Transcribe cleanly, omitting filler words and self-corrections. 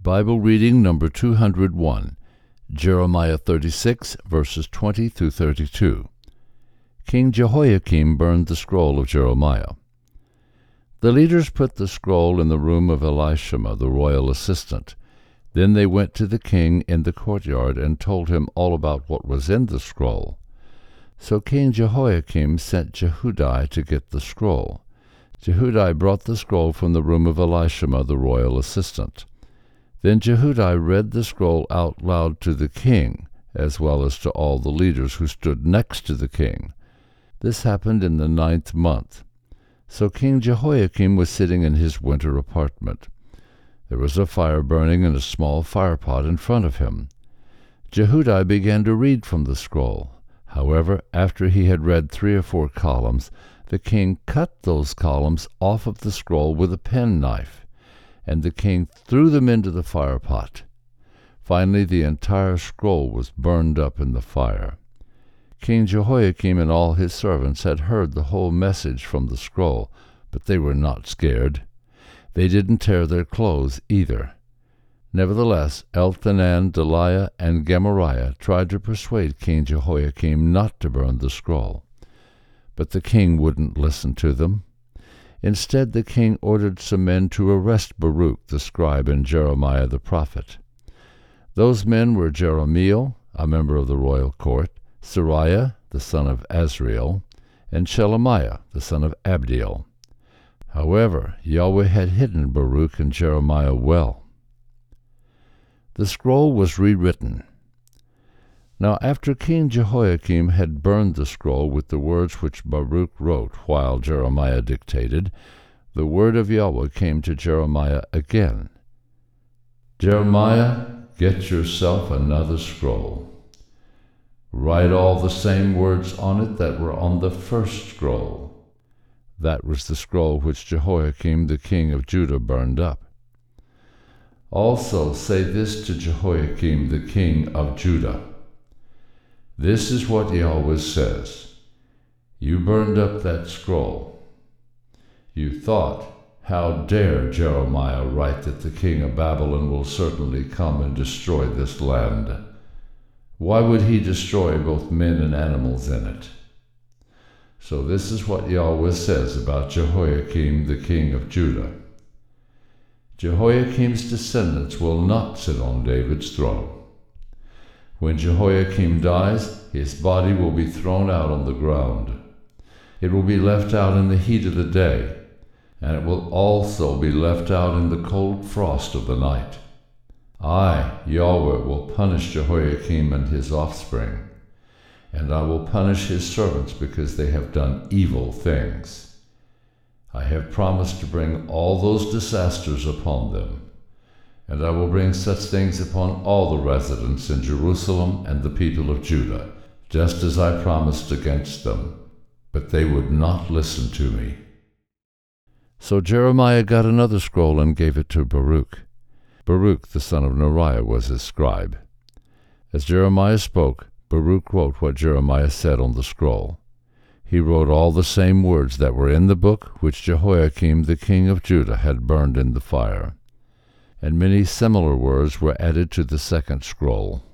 Bible reading number 201, Jeremiah 36, verses 20 through 32. King Jehoiakim burned the scroll of Jeremiah. The leaders put the scroll in the room of Elishama, the royal assistant. Then they went to the king in the courtyard and told him all about what was in the scroll. So King Jehoiakim sent Jehudi to get the scroll. Jehudi brought the scroll from the room of Elishama, the royal assistant. Then Jehudi read the scroll out loud to the king, as well as to all the leaders who stood next to the king. This happened in the 9th month. So King Jehoiakim was sitting in his winter apartment. There was a fire burning in a small firepot in front of him. Jehudi began to read from the scroll. However, after he had read 3 or 4 columns, the king cut those columns off of the scroll with a penknife, and the king threw them into the firepot. Finally, the entire scroll was burned up in the fire. King Jehoiakim and all his servants had heard the whole message from the scroll, but they were not scared. They didn't tear their clothes either. Nevertheless, Elhanan, Delaiah, and Gemariah tried to persuade King Jehoiakim not to burn the scroll. But the king wouldn't listen to them. Instead, the king ordered some men to arrest Baruch the scribe and Jeremiah the prophet. Those men were Jerahmeel, a member of the royal court, Seraiah, the son of Azriel, and Shelemiah, the son of Abdiel. However, Yahweh had hidden Baruch and Jeremiah well. The scroll was rewritten. Now after King Jehoiakim had burned the scroll with the words which Baruch wrote while Jeremiah dictated, the word of Yahweh came to Jeremiah again. Jeremiah, get yourself another scroll. Write all the same words on it that were on the first scroll. That was the scroll which Jehoiakim the king of Judah burned up. Also say this to Jehoiakim the king of Judah. This is what Yahweh says. You burned up that scroll. You thought, how dare Jeremiah write that the king of Babylon will certainly come and destroy this land? Why would he destroy both men and animals in it? So this is what Yahweh says about Jehoiakim the king of Judah. Jehoiakim's descendants will not sit on David's throne. When Jehoiakim dies, his body will be thrown out on the ground. It will be left out in the heat of the day, and it will also be left out in the cold frost of the night. I, Yahweh, will punish Jehoiakim and his offspring, and I will punish his servants because they have done evil things. I have promised to bring all those disasters upon them, and I will bring such things upon all the residents in Jerusalem and the people of Judah, just as I promised against them. But they would not listen to me. So Jeremiah got another scroll and gave it to Baruch. Baruch the son of Neriah was his scribe. As Jeremiah spoke, Baruch wrote what Jeremiah said on the scroll. He wrote all the same words that were in the book which Jehoiakim the king of Judah had burned in the fire. And many similar words were added to the second scroll.